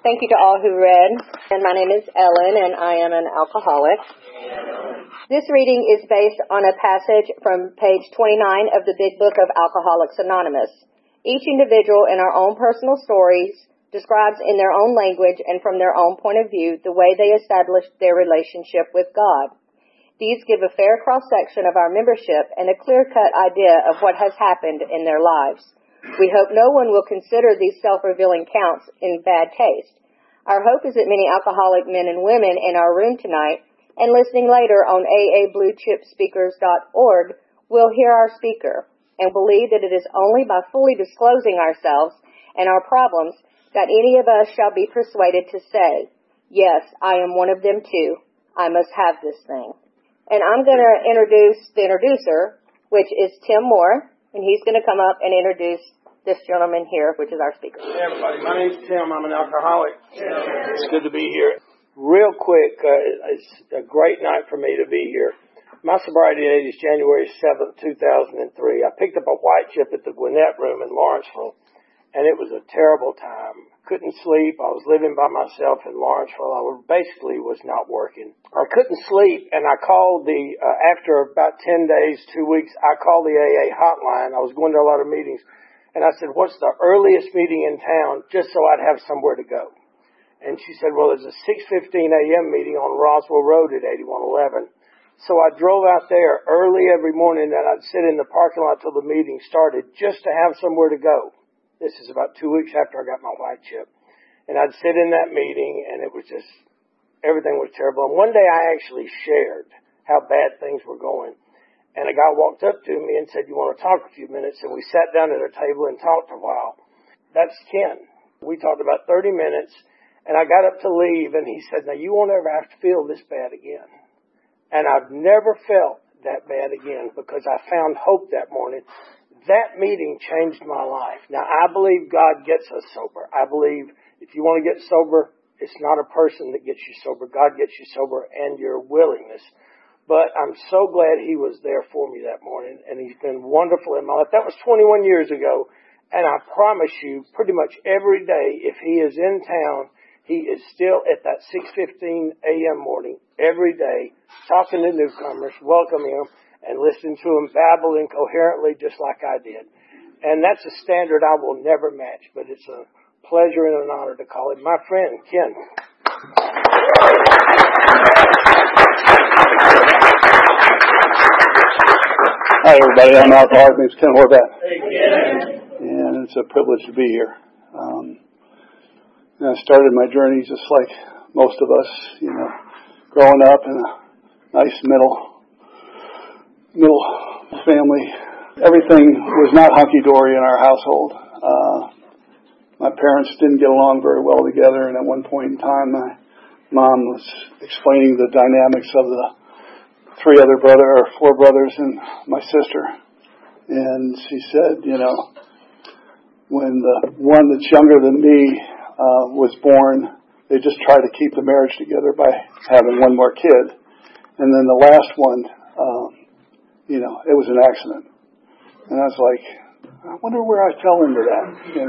Thank you to all who read. And my name is Ellen, and I am an alcoholic. This reading is based on a passage from page 29 of the Big Book of Alcoholics Anonymous. Each individual in our own personal stories describes in their own language and from their own point of view the way they established their relationship with God. These give a fair cross-section of our membership and a clear-cut idea of what has happened in their lives. We hope no one will consider these self-revealing counts in bad taste. Our hope is that many alcoholic men and women in our room tonight and listening later on aabluechipspeakers.org will hear our speaker and believe that it is only by fully disclosing ourselves and our problems that any of us shall be persuaded to say, yes, I am one of them too. I must have this thing. And I'm going to introduce the introducer, which is Tim Moore. And he's going to come up and introduce this gentleman here, which is our speaker. Hey, everybody. My name's Tim. I'm an alcoholic. It's good to be here. Real quick, it's a great night for me to be here. My sobriety date is January 7th, 2003. I picked up a white chip at the Gwinnett Room in Lawrenceville, and it was a terrible time. Couldn't sleep. I was living by myself in Lawrenceville. I basically was not working. I couldn't sleep, and I called after about 10 days, 2 weeks, I called the AA hotline. I was going to a lot of meetings, and I said, what's the earliest meeting in town, just so I'd have somewhere to go? And she said, well, there's a 6:15 a.m. meeting on Roswell Road at 8111. So I drove out there early every morning, and I'd sit in the parking lot till the meeting started just to have somewhere to go. This is about 2 weeks after I got my white chip. And I'd sit in that meeting, and it was just, everything was terrible. And one day I actually shared how bad things were going. And a guy walked up to me and said, you want to talk a few minutes? And we sat down at a table and talked a while. That's Ken. We talked about 30 minutes, and I got up to leave, and he said, now you won't ever have to feel this bad again. And I've never felt that bad again because I found hope that morning. That meeting changed my life. Now, I believe God gets us sober. I believe if you want to get sober, it's not a person that gets you sober. God gets you sober and your willingness. But I'm so glad he was there for me that morning, and he's been wonderful in my life. That was 21 years ago, and I promise you, pretty much every day, if he is in town, he is still at that 6:15 a.m. morning, every day, talking to newcomers, welcoming them, and listening to him babble incoherently just like I did. And that's a standard I will never match, but it's a pleasure and an honor to call him my friend, Ken. Hi, everybody. I'm alcoholic. My name's Ken Horvath. Hey, Ken. And it's a privilege to be here. I started my journey just like most of us, growing up in a nice middle family. Everything was not hunky-dory in our household. My parents didn't get along very well together, and at one point in time, my mom was explaining the dynamics of the four brothers and my sister. And she said, when the one that's younger than me was born, they just tried to keep the marriage together by having one more kid. And then the last one, it was an accident. And I was like, I wonder where I fell into that,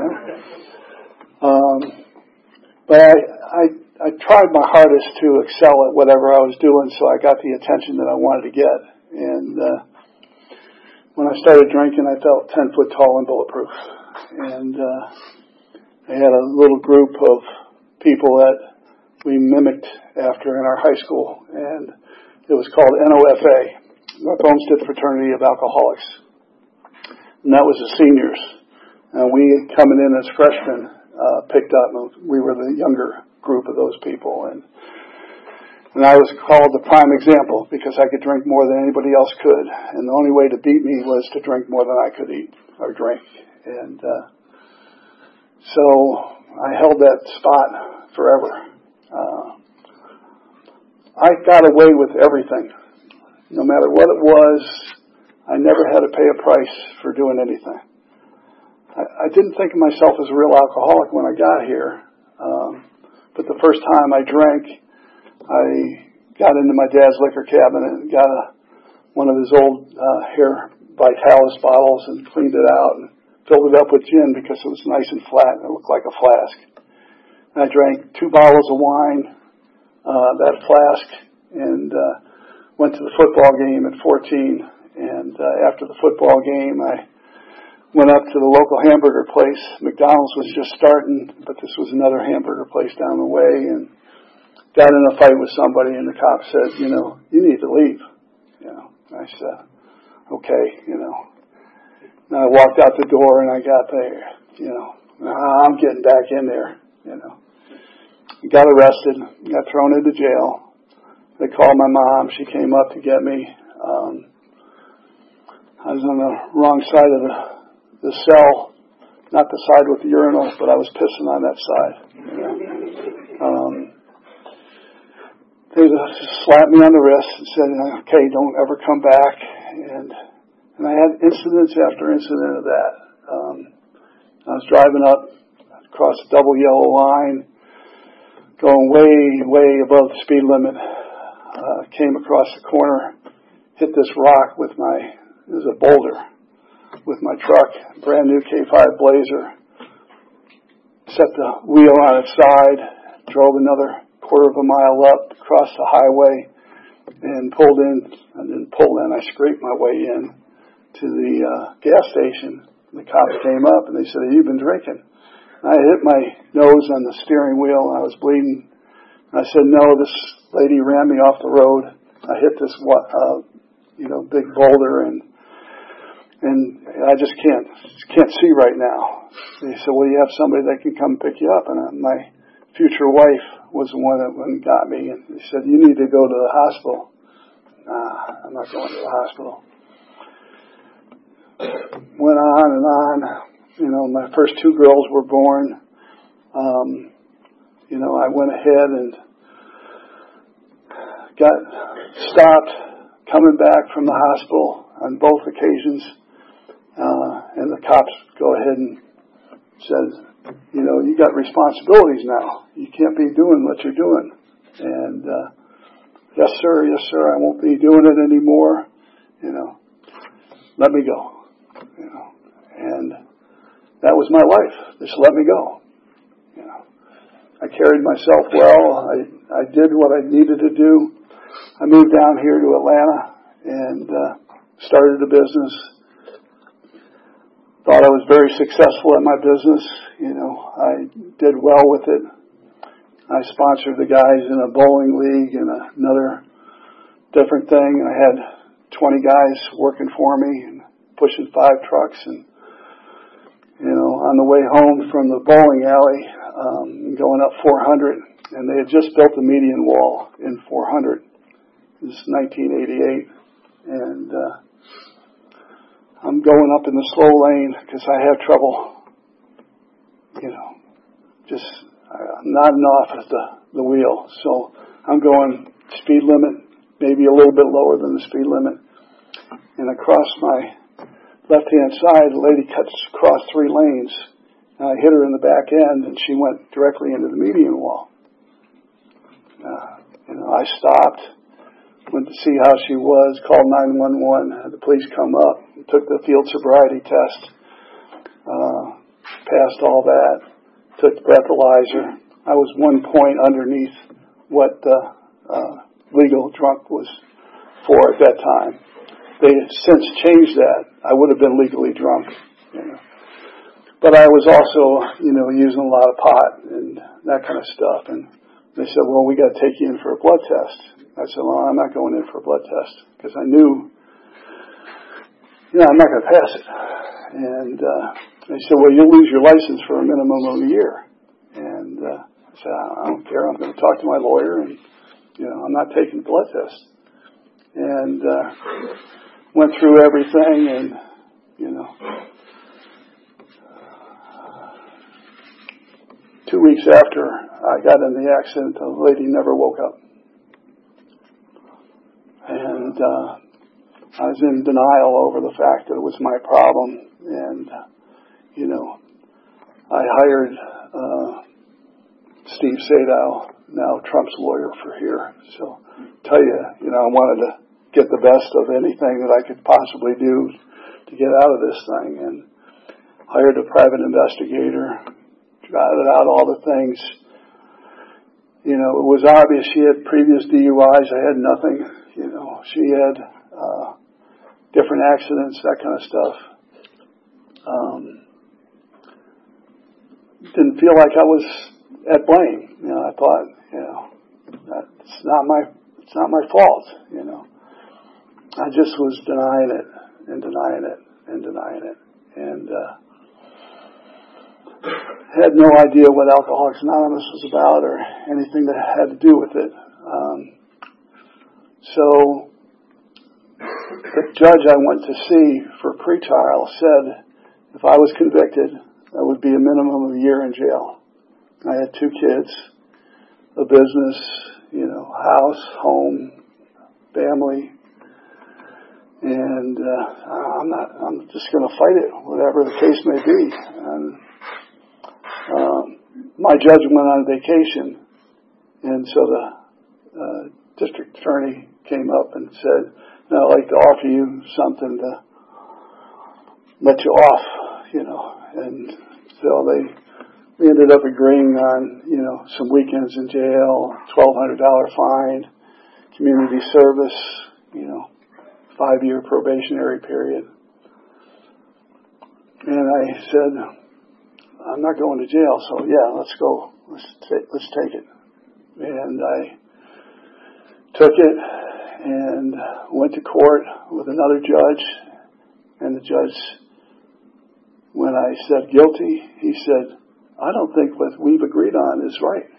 But I tried my hardest to excel at whatever I was doing, so I got the attention that I wanted to get. And when I started drinking, I felt 10 foot tall and bulletproof. And I had a little group of people that we mimicked after in our high school, and it was called NOFA, North Olmsted Fraternity of Alcoholics. And that was the seniors. And we, coming in as freshmen, picked up, and we were the younger group of those people. And I was called the prime example because I could drink more than anybody else could. And the only way to beat me was to drink more than I could eat or drink. And so I held that spot forever. I got away with everything. No matter what it was, I never had to pay a price for doing anything. I didn't think of myself as a real alcoholic when I got here. But the first time I drank, I got into my dad's liquor cabinet and got one of his old hair Vitalis bottles and cleaned it out and filled it up with gin because it was nice and flat and it looked like a flask. I drank 2 bottles of wine, that flask, and went to the football game at 14. And after the football game, I went up to the local hamburger place. McDonald's was just starting, but this was another hamburger place down the way, and got in a fight with somebody, and the cop said, you need to leave. I said, okay, And I walked out the door, and I got there, I'm getting back in there, Got arrested, got thrown into jail. They called my mom. She came up to get me. I was on the wrong side of the cell, not the side with the urinal, but I was pissing on that side. They just slapped me on the wrist and said, okay, don't ever come back. And I had incidents after incident of that. I was driving up across a double yellow line, going way, way above the speed limit. Came across the corner, hit this rock with it was a boulder, with my truck, brand new K5 Blazer. Set the wheel on its side, drove another quarter of a mile up, across the highway, and pulled in. I didn't pull in, I scraped my way in to the gas station. The cops came up and they said, have you been drinking? I hit my nose on the steering wheel, and I was bleeding. I said, no, this lady ran me off the road. I hit this, big boulder, and I just can't see right now. They said, well, you have somebody that can come pick you up. And my future wife was the one that went and got me, and they said, you need to go to the hospital. Nah, I'm not going to the hospital. Went on and on. My first 2 girls were born. I went ahead and got stopped coming back from the hospital on both occasions. And the cops go ahead and said, you got responsibilities now. You can't be doing what you're doing. And, yes, sir, I won't be doing it anymore. Let me go. And that was my life. Just let me go. I carried myself well. I did what I needed to do. I moved down here to Atlanta and started a business. Thought I was very successful at my business. I did well with it. I sponsored the guys in a bowling league and another different thing. I had 20 guys working for me and pushing 5 trucks, and on the way home from the bowling alley, going up 400, and they had just built the median wall in 400. This is 1988, and I'm going up in the slow lane because I have trouble, just nodding off at the wheel. So I'm going speed limit, maybe a little bit lower than the speed limit, and across my left-hand side, the lady cuts across 3 lanes. And I hit her in the back end, and she went directly into the median wall. I stopped, went to see how she was, called 911, had the police come up, took the field sobriety test, passed all that, took the breathalyzer. I was 1 point underneath what legal drunk was for at that time. They since changed that. I would have been legally drunk. But I was also, using a lot of pot and that kind of stuff. And they said, well, we got to take you in for a blood test. I said, well, I'm not going in for a blood test because I knew, I'm not going to pass it. And they said, well, you'll lose your license for a minimum of a year. And I said, I don't care. I'm going to talk to my lawyer, and, I'm not taking the blood test. And went through everything, and, 2 weeks after I got in the accident, the lady never woke up. And I was in denial over the fact that it was my problem. And, I hired Steve Sadow, now Trump's lawyer for here. So tell you, I wanted to get the best of anything that I could possibly do to get out of this thing, and hired a private investigator, jotted out all the things, It was obvious she had previous DUIs. I had nothing. She had different accidents, that kind of stuff. Didn't feel like I was at blame. I thought, it's not my fault. I just was denying it and denying it and denying it, and had no idea what Alcoholics Anonymous was about or anything that had to do with it. So the judge I went to see for pretrial said if I was convicted, that would be a minimum of a year in jail. I had 2 kids, a business, house, home, family, and I'm just going to fight it, whatever the case may be. And my judge went on vacation, and so the district attorney came up and said, I'd like to offer you something to let you off, and so we ended up agreeing on, some weekends in jail, $1,200 fine, community service, 5-year probationary period. And I said, I'm not going to jail, so yeah, let's go. Let's take it. And I took it and went to court with another judge, and the judge, when I said guilty, he said, I don't think what we've agreed on is right.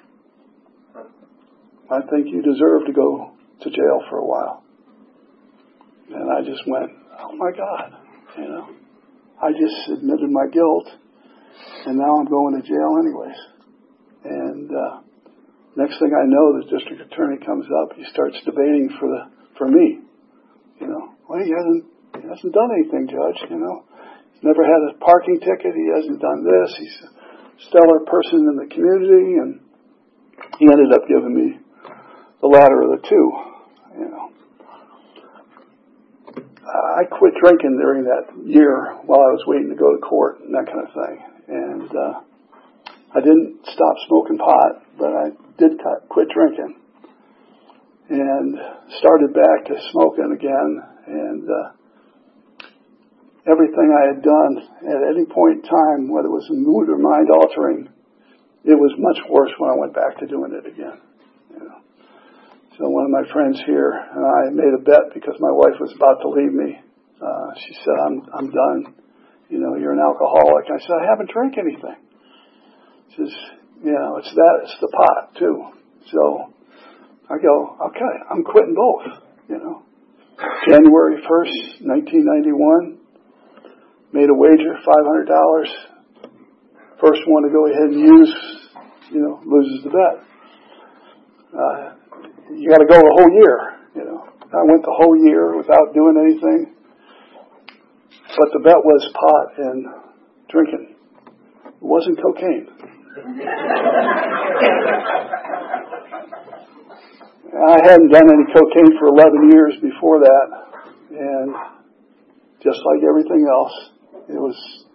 I think you deserve to go to jail for a while. And I just went, oh my God, I just admitted my guilt, and now I'm going to jail anyways. And next thing I know, the district attorney comes up. He starts debating for me. Well, he hasn't done anything, Judge. He's never had a parking ticket. He hasn't done this. He's a stellar person in the community, and he ended up giving me the latter of the two. I quit drinking during that year while I was waiting to go to court and that kind of thing. And I didn't stop smoking pot, but I did quit drinking and started back to smoking again. And everything I had done at any point in time, whether it was mood or mind altering, it was much worse when I went back to doing it again. So one of my friends here and I made a bet because my wife was about to leave me. She said, I'm done. You're an alcoholic. I said, I haven't drank anything. She says, it's the pot too. So I go, okay, I'm quitting both. January 1st, 1991, made a wager, $500. First one to go ahead and use, loses the bet. You got to go the whole year, I went the whole year without doing anything, but the bet was pot and drinking. It wasn't cocaine. I hadn't done any cocaine for 11 years before that, and just like everything else, it was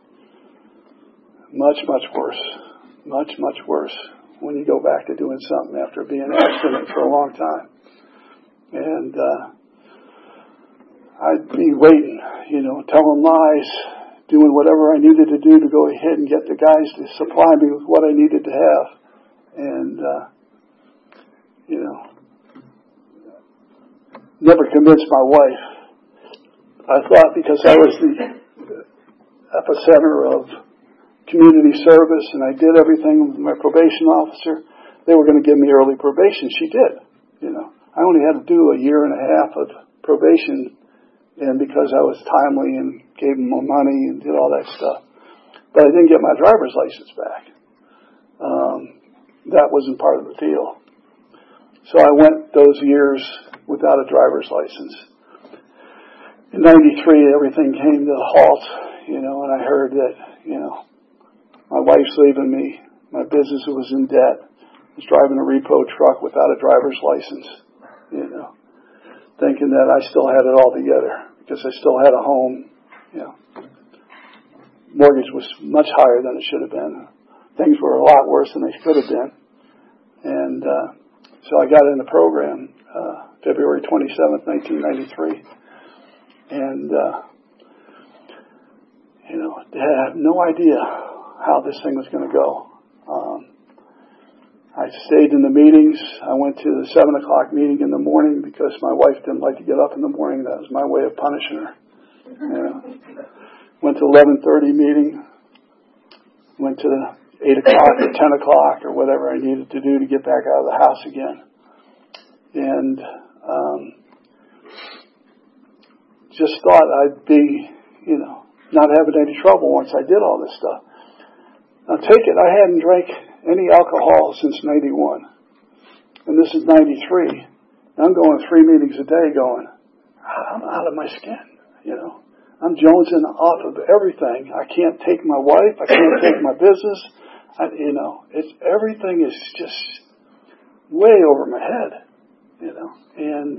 much, much worse. Much, much worse when you go back to doing something after being abstinent for a long time. And I'd be waiting, telling lies, doing whatever I needed to do to go ahead and get the guys to supply me with what I needed to have. And, never convinced my wife. I thought because I was the epicenter of community service and I did everything with my probation officer, they were going to give me early probation. She did. I only had to do a year and a half of probation, and because I was timely and gave them more money and did all that stuff. But I didn't get my driver's license back. That wasn't part of the deal. So I went those years without a driver's license. In 93, everything came to a halt, and I heard that, my wife's leaving me. My business was in debt. I was driving a repo truck without a driver's license, thinking that I still had it all together because I still had a home. Mortgage was much higher than it should have been. Things were a lot worse than they could have been. And so I got in the program February 27th, 1993. And, I had no idea how this thing was going to go. I stayed in the meetings. I went to the 7 o'clock meeting in the morning because my wife didn't like to get up in the morning. That was my way of punishing her. Went to 11:30 meeting. Went to 8 o'clock or 10 o'clock or whatever I needed to do to get back out of the house again. And just thought I'd be, not having any trouble once I did all this stuff. Now take it, I hadn't drank any alcohol since 91. And this is 93. I'm going 3 meetings a day going, I'm out of my skin, I'm jonesing off of everything. I can't take my wife. I can't take my business. Everything is just way over my head, And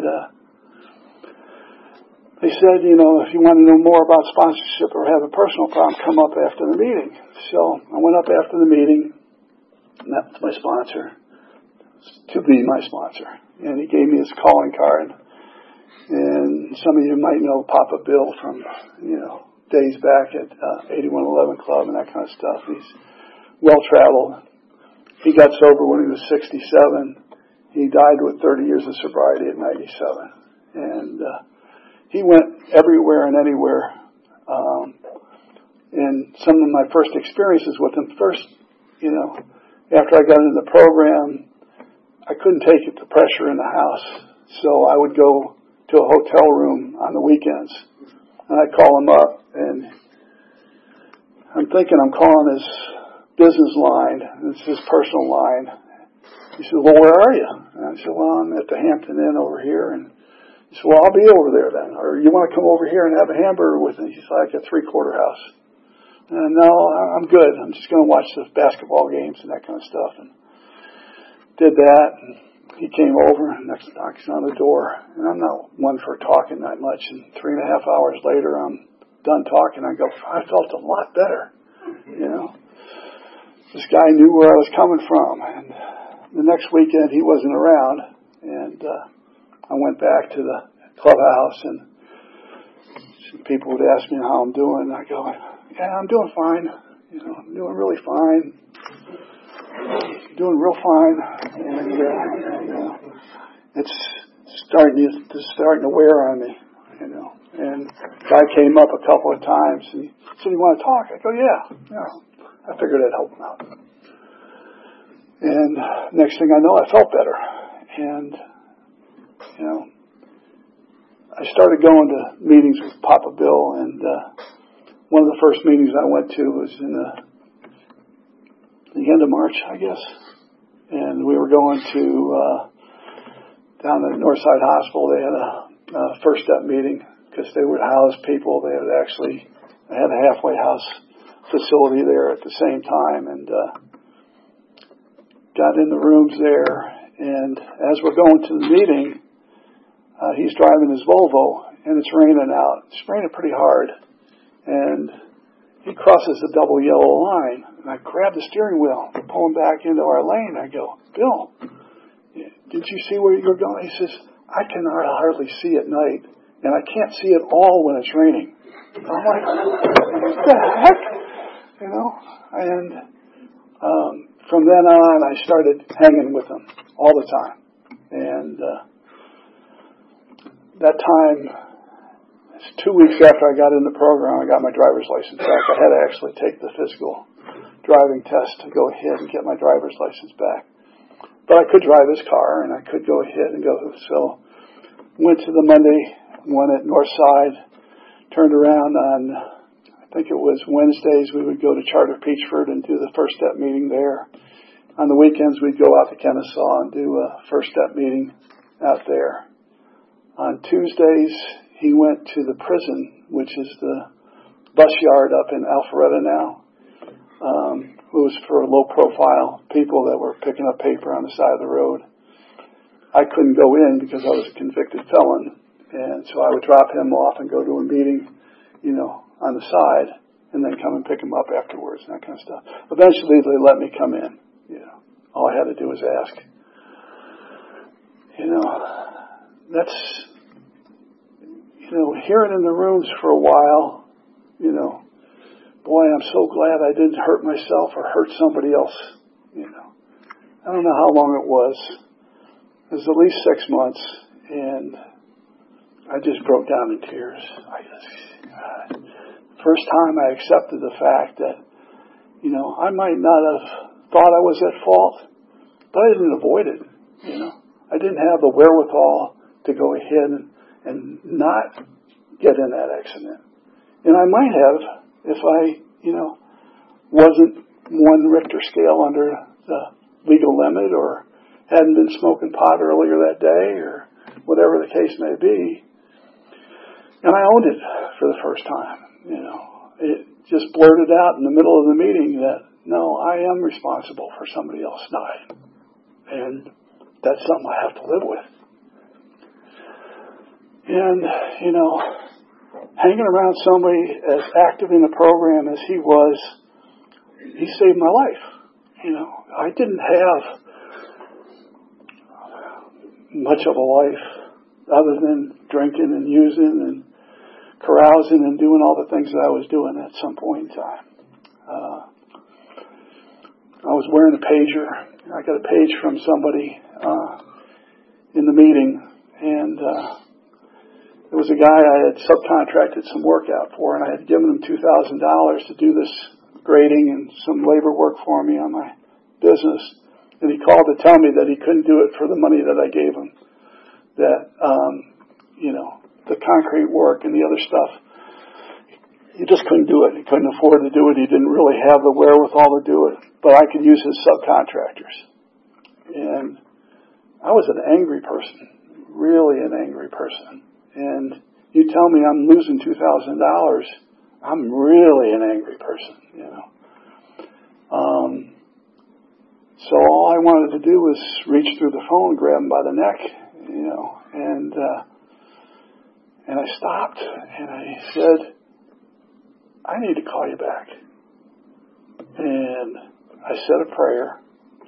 they said, if you want to know more about sponsorship or have a personal problem, come up after the meeting. So I went up after the meeting, met with my sponsor, to be my sponsor. And he gave me his calling card. And some of you might know Papa Bill from, days back at 8111 Club and that kind of stuff. He's well-traveled. He got sober when he was 67. He died with 30 years of sobriety at 97. And he went everywhere and anywhere. And some of my first experiences with him, after I got into the program, I couldn't take the pressure in the house. So I would go to a hotel room on the weekends. And I'd call him up, and I'm thinking I'm calling his business line, and it's his personal line. He said, well, where are you? And I said, well, I'm at the Hampton Inn over here. And he said, well, I'll be over there then. Or you want to come over here and have a hamburger with me? He's like a 3-quarter house. And no, I'm good. I'm just going to watch the basketball games and that kind of stuff. And did that, and he came over, and next knocks on the door. And I'm not one for talking that much. And 3.5 hours later, I'm done talking. I go, I felt a lot better. This guy knew where I was coming from. And the next weekend, he wasn't around. And I went back to the clubhouse, and some people would ask me how I'm doing. And I go, yeah, I'm doing fine. I'm doing really fine. Doing real fine, and it's starting to wear on me, And guy came up a couple of times and he said, "You want to talk?" I go, "Yeah." I figured I'd help him out. And next thing I know, I felt better, and I started going to meetings with Papa Bill, and one of the first meetings I went to was in the end of March, I guess. And we were going to down at Northside Hospital. They had a first step meeting because they would house people. They had a halfway house facility there at the same time, and got in the rooms there. And as we're going to the meeting, he's driving his Volvo, and it's raining out. It's raining pretty hard, and he crosses the double yellow line, and I grab the steering wheel to pull him back into our lane. I go, "Bill, did you see where you're going?" He says, "I can hardly see at night, and I can't see at all when it's raining." I'm like, "What the heck?" And from then on, I started hanging with him all the time. And that time, 2 weeks after I got in the program, I got my driver's license back. I had to actually take the physical driving test to go ahead and get my driver's license back. But I could drive his car, and I could go ahead and go. So went to the Monday one at Northside, turned around on, I think it was Wednesdays, we would go to Charter Peachford and do the first step meeting there. On the weekends, we'd go out to Kennesaw and do a first step meeting out there. On Tuesdays, he went to the prison, which is the bus yard up in Alpharetta now. It was for low-profile people that were picking up paper on the side of the road. I couldn't go in because I was a convicted felon, and so I would drop him off and go to a meeting, on the side, and then come and pick him up afterwards and that kind of stuff. Eventually, they let me come in, All I had to do was ask. That's, hearing in the rooms for a while, boy, I'm so glad I didn't hurt myself or hurt somebody else. I don't know how long it was. It was at least 6 months, and I just broke down in tears. First time I accepted the fact that, I might not have thought I was at fault, but I didn't avoid it. I didn't have the wherewithal to go ahead and not get in that accident. And I might have if I, wasn't 1 Richter scale under the legal limit or hadn't been smoking pot earlier that day or whatever the case may be. And I owned it for the first time. It just blurted out in the middle of the meeting that, no, I am responsible for somebody else dying. And that's something I have to live with. And, hanging around somebody as active in the program as he was, he saved my life. I didn't have much of a life other than drinking and using and carousing and doing all the things that I was doing at some point in time. I was wearing a pager. I got a page from somebody in the meeting, and there was a guy I had subcontracted some work out for, and I had given him $2,000 to do this grading and some labor work for me on my business. And he called to tell me that he couldn't do it for the money that I gave him. That, the concrete work and the other stuff, he just couldn't do it. He couldn't afford to do it. He didn't really have the wherewithal to do it. But I could use his subcontractors. And I was an angry person, really an angry person. And you tell me I'm losing $2,000, I'm really an angry person, So all I wanted to do was reach through the phone, grab him by the neck, and I stopped and I said, I need to call you back. And I said a prayer,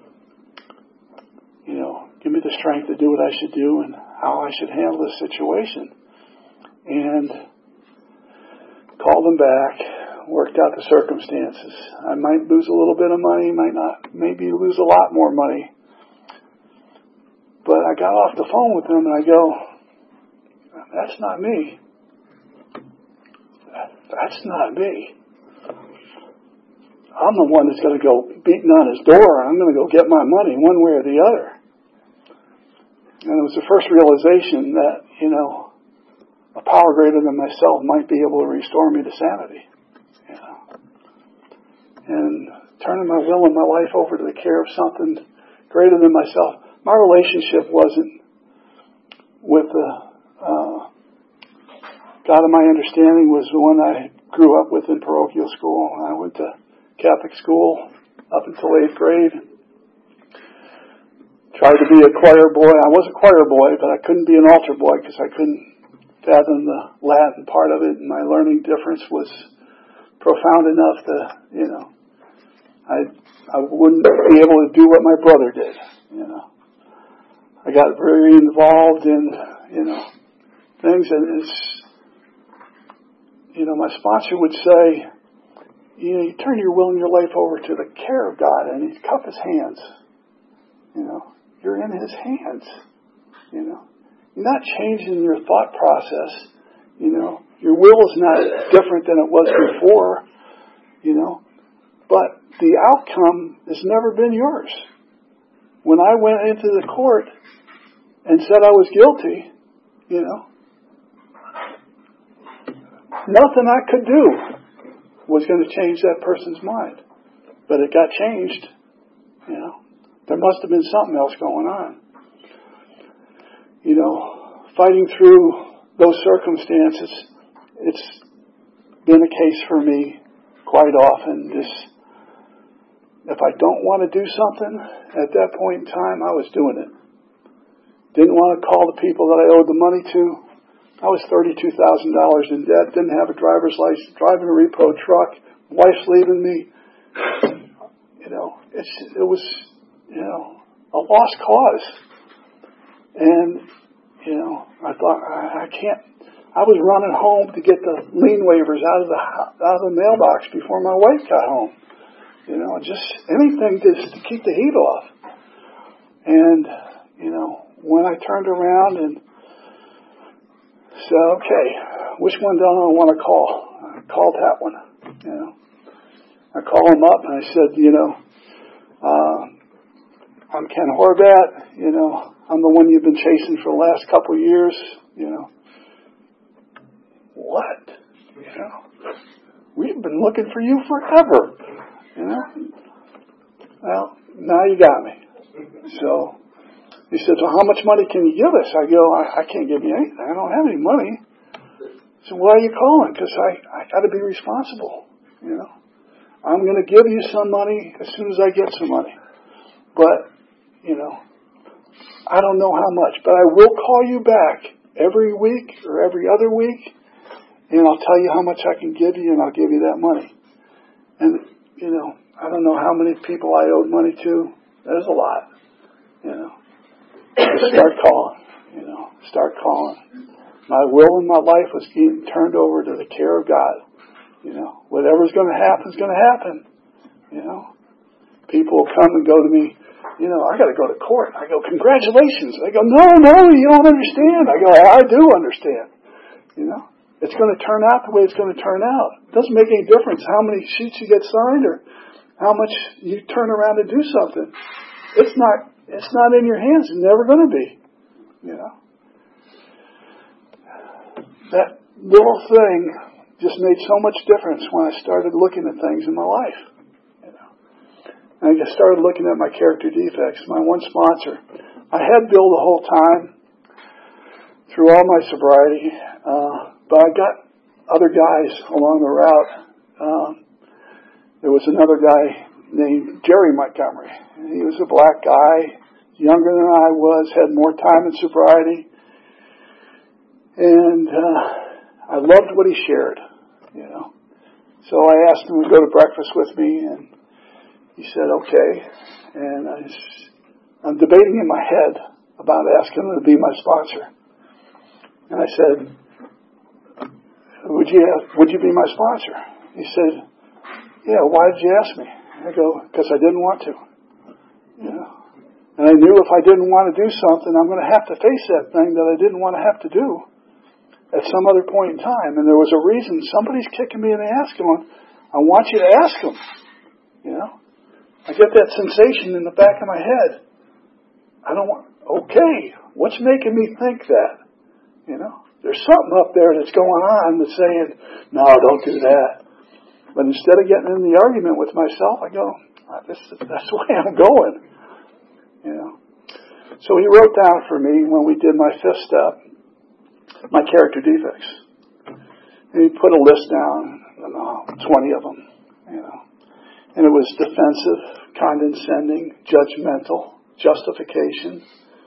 give me the strength to do what I should do and how I should handle this situation. And called him back, worked out the circumstances. I might lose a little bit of money, might not, maybe lose a lot more money. But I got off the phone with him and I go, that's not me. That's not me. I'm the one that's going to go beating on his door. I'm going to go get my money one way or the other. And it was the first realization that, a power greater than myself might be able to restore me to sanity. And turning my will and my life over to the care of something greater than myself. My relationship wasn't with the God of my understanding was the one I grew up with in parochial school. I went to Catholic school up until 8th grade. Tried to be a choir boy. I was a choir boy, but I couldn't be an altar boy because I couldn't fathom the Latin part of it, and my learning difference was profound enough to, I wouldn't be able to do what my brother did, I got very involved in, things, and it's, my sponsor would say, you turn your will and your life over to the care of God, and he'd cup his hands, you're in his hands, You're not changing your thought process, Your will is not different than it was before, But the outcome has never been yours. When I went into the court and said I was guilty, nothing I could do was going to change that person's mind. But it got changed, There must have been something else going on. Fighting through those circumstances, it's been a case for me quite often. If I don't want to do something at that point in time, I was doing it. Didn't want to call the people that I owed the money to. I was $32,000 in debt, didn't have a driver's license, driving a repo truck, wife's leaving me. It was, a lost cause. And, you know, I thought, I can't. I was running home to get the lien waivers out of the mailbox before my wife got home. You know, just anything to keep the heat off. And, you know, when I turned around and said, okay, which one do I want to call? I called that one. You know, I called him up and I said, you know, I'm Ken Horvat. You know, I'm the one you've been chasing for the last couple of years. You know, what? You know, we've been looking for you forever. You know, well, now you got me. So he says, well, how much money can you give us? I go, I can't give you anything. I don't have any money. So why are you calling? Because I got to be responsible. You know, I'm going to give you some money as soon as I get some money. But, you know, I don't know how much. But I will call you back every week or every other week, and I'll tell you how much I can give you, and I'll give you that money. And, you know, I don't know how many people I owed money to. There's a lot. You know, just start calling. My will in my life was getting turned over to the care of God. You know, whatever's going to happen is going to happen. You know, people will come and go to me. You know, I got to go to court. I go, congratulations. They go, no, you don't understand. I go, I do understand. You know, it's going to turn out the way it's going to turn out. It doesn't make any difference how many sheets you get signed or how much you turn around to do something. It's not in your hands. It's never going to be. You know, that little thing just made so much difference when I started looking at things in my life. You know, and I just started looking at my character defects. My one sponsor, I had Bill the whole time through all my sobriety, but I got other guys along the route. There was another guy named Jerry Montgomery. He was a black guy, younger than I was, had more time in sobriety. And I loved what he shared, you know. So I asked him to go to breakfast with me, and he said, okay. And I'm debating in my head about asking him to be my sponsor. And I said, would you be my sponsor? He said, yeah, why did you ask me? I go, because I didn't want to. You know. And I knew if I didn't want to do something, I'm going to have to face that thing that I didn't want to have to do at some other point in time. And there was a reason. Somebody's kicking me in the ass going, I want you to ask them. You know? I get that sensation in the back of my head. I don't want, okay, what's making me think that? You know? There's something up there that's going on that's saying, no, don't do that. But instead of getting in the argument with myself, I go, that's the way I'm going. You know? So he wrote down for me when we did my fifth step, my character defects. And he put a list down, 20 of them, you know. And it was defensive, condescending, judgmental, justification,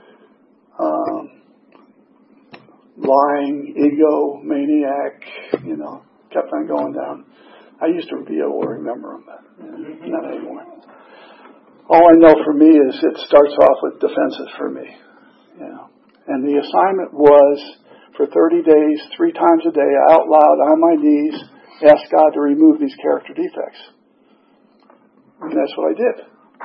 lying, ego, maniac, you know, kept on going down. I used to be able to remember them, but not anymore. All I know for me is it starts off with defenses for me. You know. And the assignment was for 30 days, 3 times a day, out loud, on my knees, ask God to remove these character defects. And that's what I did.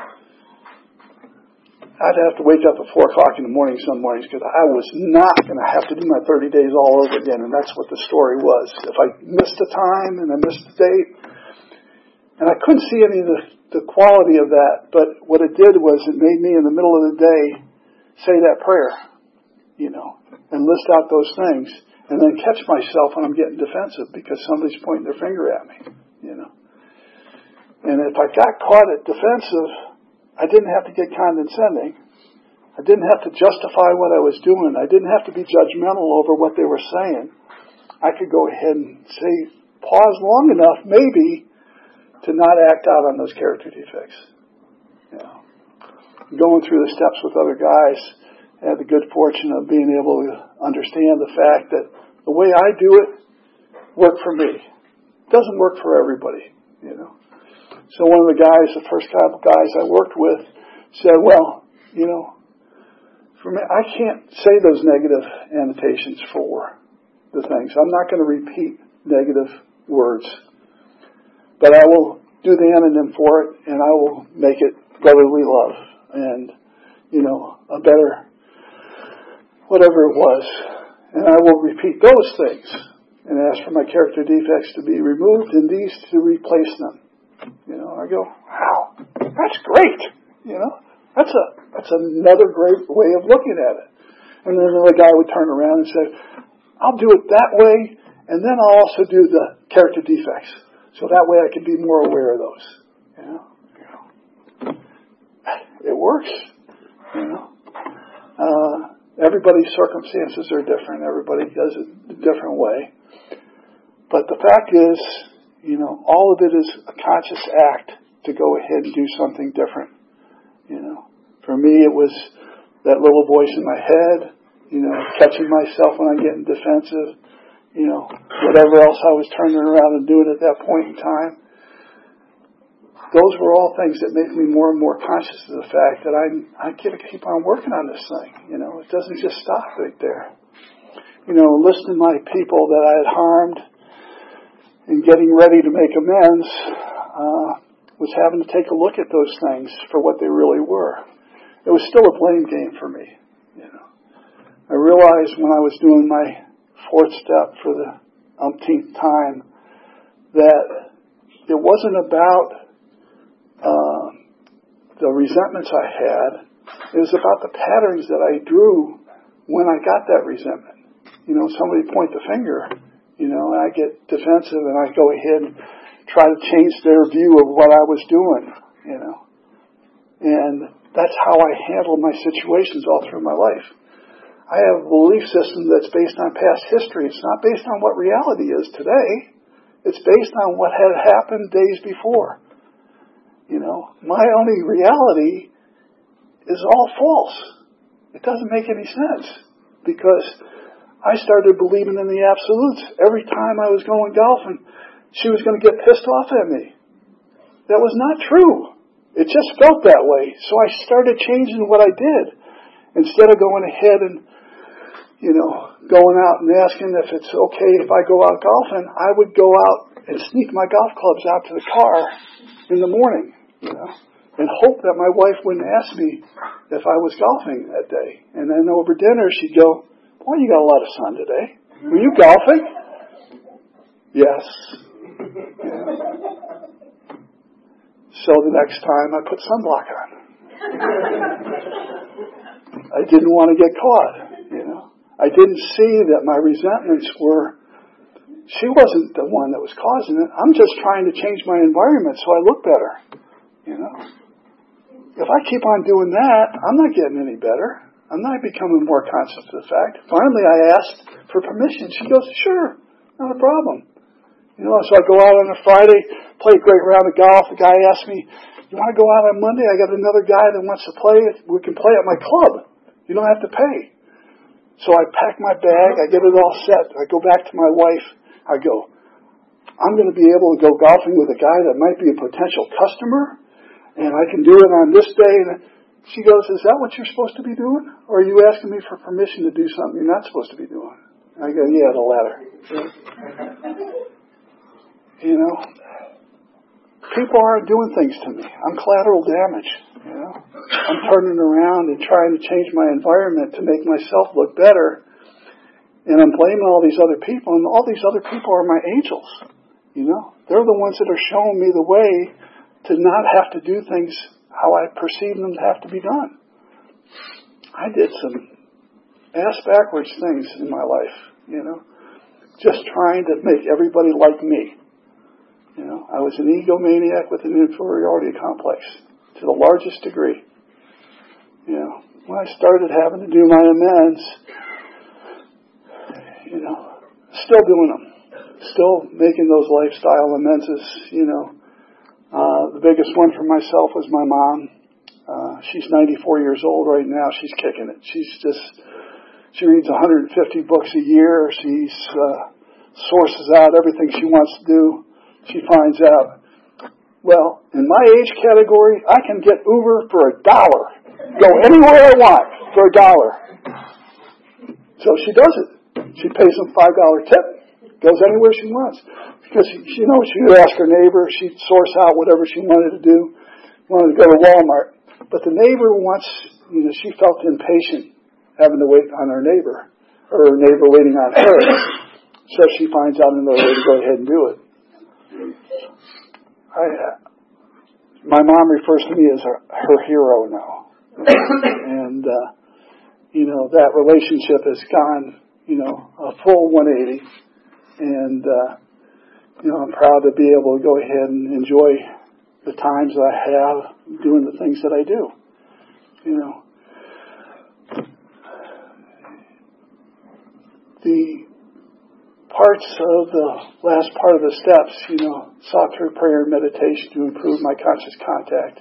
I'd have to wake up at 4 o'clock in the morning some mornings because I was not going to have to do my 30 days all over again. And that's what the story was. If I missed a time and I missed a date, and I couldn't see any of the quality of that, but what it did was it made me in the middle of the day say that prayer, you know, and list out those things, and then catch myself when I'm getting defensive because somebody's pointing their finger at me, you know. And if I got caught at defensive, I didn't have to get condescending. I didn't have to justify what I was doing. I didn't have to be judgmental over what they were saying. I could go ahead and say, pause long enough, maybe, to not act out on those character defects. You know, going through the steps with other guys, I had the good fortune of being able to understand the fact that the way I do it worked for me. It doesn't work for everybody, you know. So one of the guys, the first couple guys I worked with, said, well, for me, I can't say those negative annotations for the things. I'm not going to repeat negative words. But I will do the anonym for it, and I will make it brotherly love and, a better whatever it was. And I will repeat those things and ask for my character defects to be removed and these to replace them. I go, wow, that's great. That's another great way of looking at it. And then another guy would turn around and say, I'll do it that way, and then I'll also do the character defects. So that way I can be more aware of those. It works. Everybody's circumstances are different. Everybody does it a different way. But the fact is, all of it is a conscious act to go ahead and do something different. For me, it was that little voice in my head, catching myself when I'm getting defensive, whatever else I was turning around and doing at that point in time. Those were all things that make me more and more conscious of the fact that I got to keep on working on this thing. It doesn't just stop right there. Listening to my people that I had harmed and getting ready to make amends was having to take a look at those things for what they really were. It was still a blame game for me. I realized when I was doing my fourth step for the umpteenth time that it wasn't about the resentments I had. It was about the patterns that I drew when I got that resentment. Somebody point the finger, and I get defensive and I go ahead and try to change their view of what I was doing, And that's how I handle my situations all through my life. I have a belief system that's based on past history. It's not based on what reality is today. It's based on what had happened days before. My only reality is all false. It doesn't make any sense because I started believing in the absolutes. Every time I was going golfing, she was going to get pissed off at me. That was not true. It just felt that way. So I started changing what I did. Instead of going ahead and, going out and asking if it's okay if I go out golfing, I would go out and sneak my golf clubs out to the car in the morning, and hope that my wife wouldn't ask me if I was golfing that day. And then over dinner, she'd go, boy, you got a lot of sun today. Were you golfing? Yes. So the next time I put sunblock on. I didn't want to get caught, I didn't see that my resentments were, she wasn't the one that was causing it. I'm just trying to change my environment so I look better, If I keep on doing that, I'm not getting any better. I'm not becoming more conscious of the fact. Finally, I asked for permission. She goes, sure, not a problem. So I go out on a Friday, play a great round of golf. The guy asked me, you want to go out on Monday? I got another guy that wants to play. We can play at my club. You don't have to pay. So I pack my bag. I get it all set. I go back to my wife. I go, I'm going to be able to go golfing with a guy that might be a potential customer, and I can do it on this day. And she goes, is that what you're supposed to be doing? Or are you asking me for permission to do something you're not supposed to be doing? And I go, yeah, the latter. People aren't doing things to me. I'm collateral damage. I'm turning around and trying to change my environment to make myself look better. And I'm blaming all these other people, and all these other people are my angels. They're the ones that are showing me the way to not have to do things how I perceive them to have to be done. I did some ass-backwards things in my life, just trying to make everybody like me. I was an egomaniac with an inferiority complex to the largest degree. When I started having to do my amends, still doing them, still making those lifestyle amends. The biggest one for myself was my mom. She's 94 years old right now. She's kicking it. She reads 150 books a year. She sources out everything she wants to do. She finds out, well, in my age category, I can get Uber for $1. Go anywhere I want for $1. So she does it. She pays them $5 tip. Goes anywhere she wants. Because, she would ask her neighbor. She'd source out whatever she wanted to do. Wanted to go to Walmart. But the neighbor she felt impatient having to wait on her neighbor. Or her neighbor waiting on her. So she finds out another way to go ahead and do it. My mom refers to me as her hero now. And, that relationship has gone, a full 180. And, I'm proud to be able to go ahead and enjoy the times that I have doing the things that I do. The parts of the last part of the steps, sought through prayer and meditation to improve my conscious contact.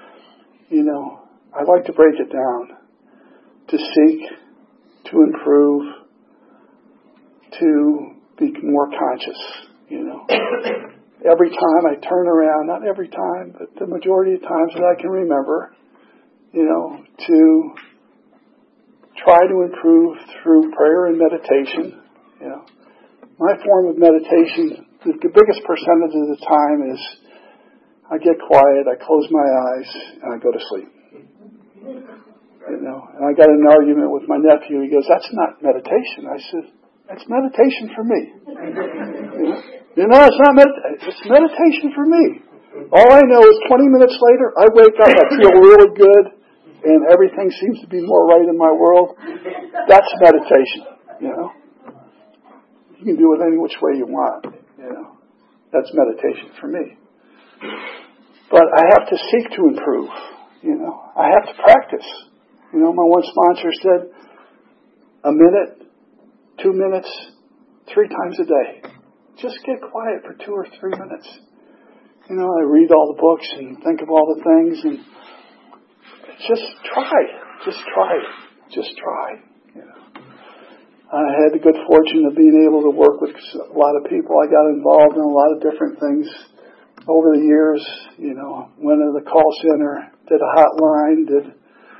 I like to break it down to seek, to improve, to be more conscious, Every time I turn around, not every time, but the majority of times that I can remember, to try to improve through prayer and meditation. My form of meditation, the biggest percentage of the time is I get quiet, I close my eyes, and I go to sleep. And I got in an argument with my nephew. He goes, "That's not meditation." I said, "That's meditation for me." It's not it's meditation for me. All I know is 20 minutes later, I wake up, I feel really good, and everything seems to be more right in my world. That's meditation, You can do it any which way you want, That's meditation for me. But I have to seek to improve, I have to practice. My one sponsor said, 1 minute, 2 minutes, 3 times a day. Just get quiet for 2 or 3 minutes. I read all the books and think of all the things and just try. Just try. I had the good fortune of being able to work with a lot of people. I got involved in a lot of different things over the years. Went to the call center, did a hotline,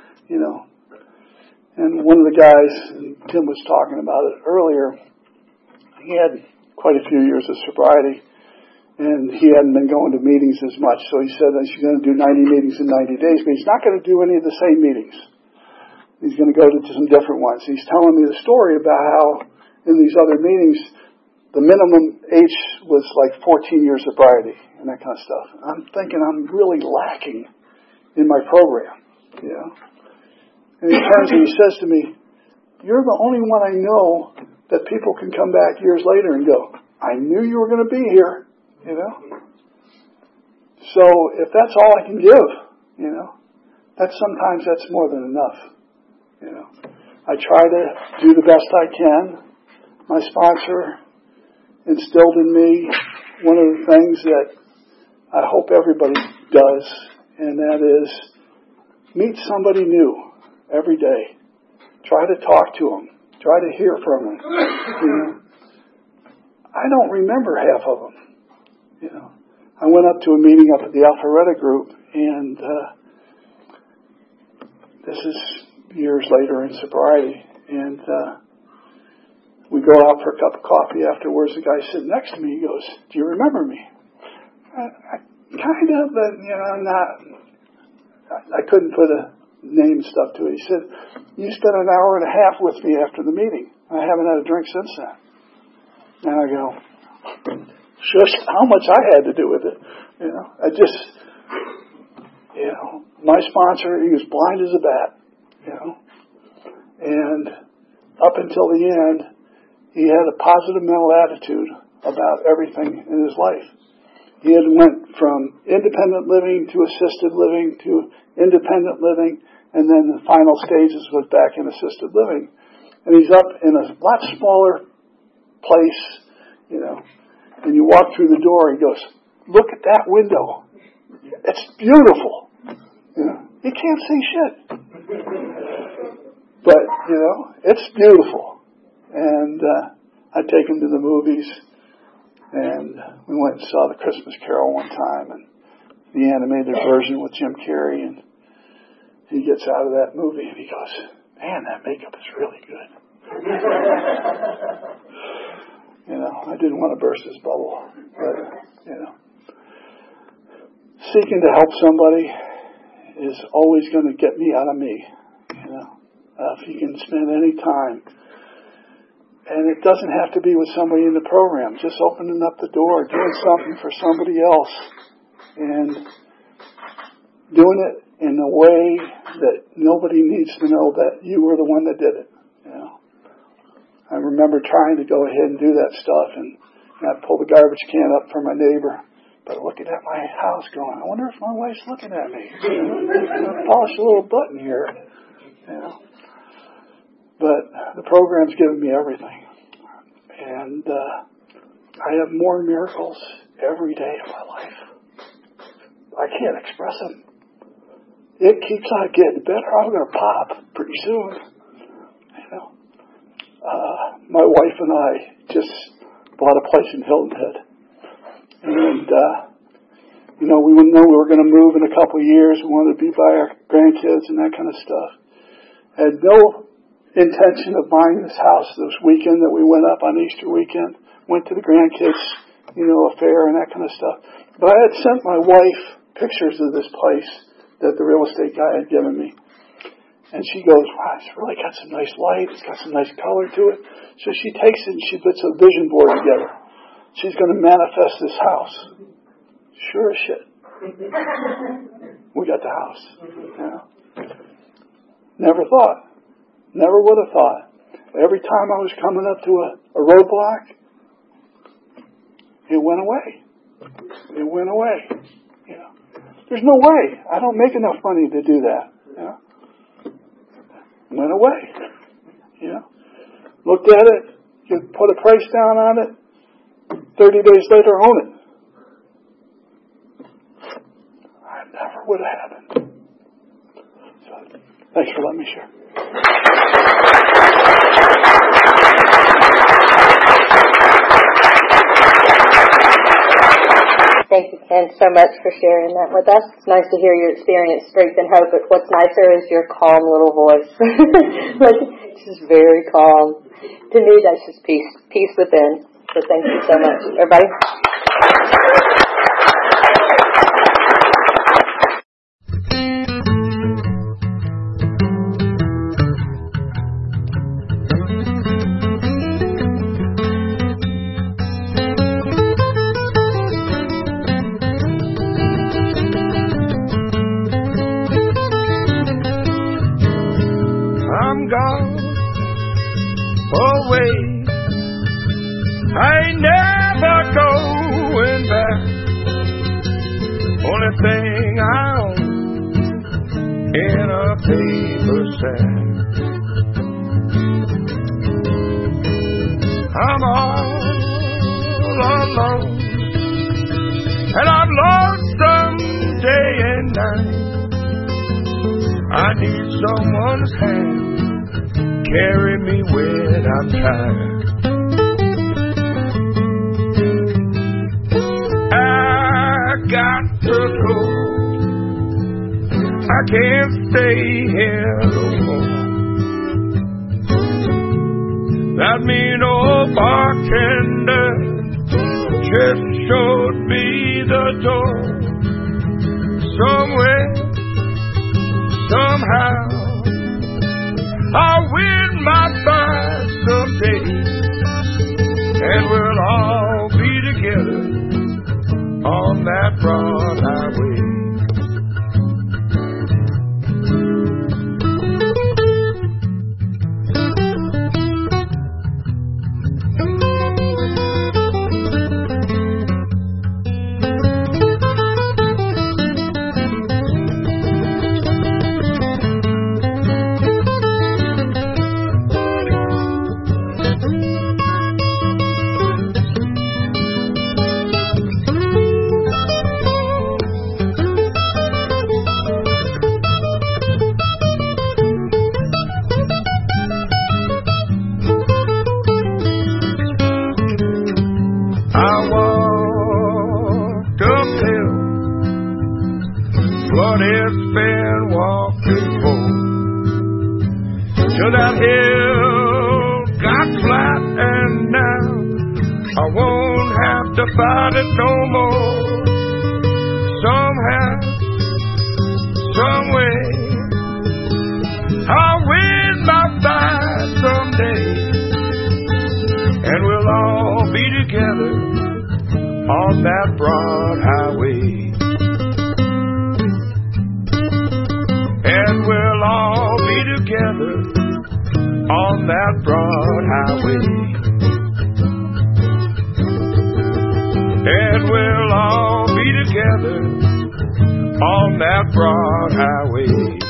and one of the guys, and Tim was talking about it earlier, he had quite a few years of sobriety, and he hadn't been going to meetings as much, so he said that he's going to do 90 meetings in 90 days, but he's not going to do any of the same meetings. He's going to go to some different ones. He's telling me the story about how in these other meetings, the minimum age was like 14 years sobriety and that kind of stuff. I'm thinking I'm really lacking in my program, And he turns and he says to me, "You're the only one I know that people can come back years later and go, I knew you were going to be here, So if that's all I can give, sometimes that's more than enough, I try to do the best I can. My sponsor instilled in me one of the things that I hope everybody does, and that is meet somebody new every day. Try to talk to them. Try to hear from them. I don't remember half of them. I went up to a meeting up at the Alpharetta group, and this is years later in sobriety, and we go out for a cup of coffee afterwards. The guy sitting next to me, he goes, "Do you remember me?" I kind of, but not. I couldn't put a name and stuff to it. He said, "You spent an hour and a half with me after the meeting. I haven't had a drink since then." And I go, shush, how much I had to do with it. I just, my sponsor, he was blind as a bat, and up until the end, he had a positive mental attitude about everything in his life. He had went from independent living to assisted living to independent living, and then the final stages was back in assisted living. And he's up in a lot smaller place, and you walk through the door, and he goes, "Look at that window. It's beautiful." He can't see shit. But, it's beautiful. And I take him to the movies, and we went and saw The Christmas Carol one time, and the animated version with Jim Carrey, and he gets out of that movie and he goes, man, that makeup is really good. I didn't want to burst his bubble, but, seeking to help somebody is always going to get me out of me, if you can spend any time. And it doesn't have to be with somebody in the program, just opening up the door, doing something for somebody else, and doing it in a way that nobody needs to know that you were the one that did it. I remember trying to go ahead and do that stuff, and I'd pull the garbage can up for my neighbor, but looking at my house going, I wonder if my wife's looking at me. Polish a little button here. But the program's given me everything. And I have more miracles every day of my life. I can't express them. It keeps on getting better. I'm going to pop pretty soon. My wife and I just bought a place in Hilton Head. And, we wouldn't know we were going to move in a couple of years. We wanted to be by our grandkids and that kind of stuff. Had no intention of buying this house this weekend that we went up on Easter weekend. Went to the grandkids, affair and that kind of stuff. But I had sent my wife pictures of this place that the real estate guy had given me. And she goes, wow, it's really got some nice light. It's got some nice color to it. So she takes it and she puts a vision board together. She's going to manifest this house. Sure as shit. We got the house. Never thought. Never would have thought. Every time I was coming up to a roadblock, it went away. It went away. There's no way. I don't make enough money to do that. It went away. Looked at it. You put a price down on it. 30 days later, own it. I never would have happened. So, thanks for letting me share. Thank you, Ken, so much for sharing that with us. It's nice to hear your experience, strength, and hope, but what's nicer is your calm little voice. It's just very calm. To me, that's just peace within. So thank you so much. Everybody? I'm gone away. I ain't never going back. Only thing I own in a paper sack. I'm all alone, and I'm lonesome day and night. I need someone's hand, carry me when I'm tired. I got to go, I can't stay here no more. That mean old bartender just showed me the door. Somewhere, somehow, I'll win my prize someday, and we'll all be together on that broad highway. but it's been walking home. Till that hill got flat and now I won't have to fight it no more. Somehow, some way, I'll win my fight someday, and we'll all be together on that broad highway. And we'll all be together on that broad highway. And we'll all be together on that broad highway.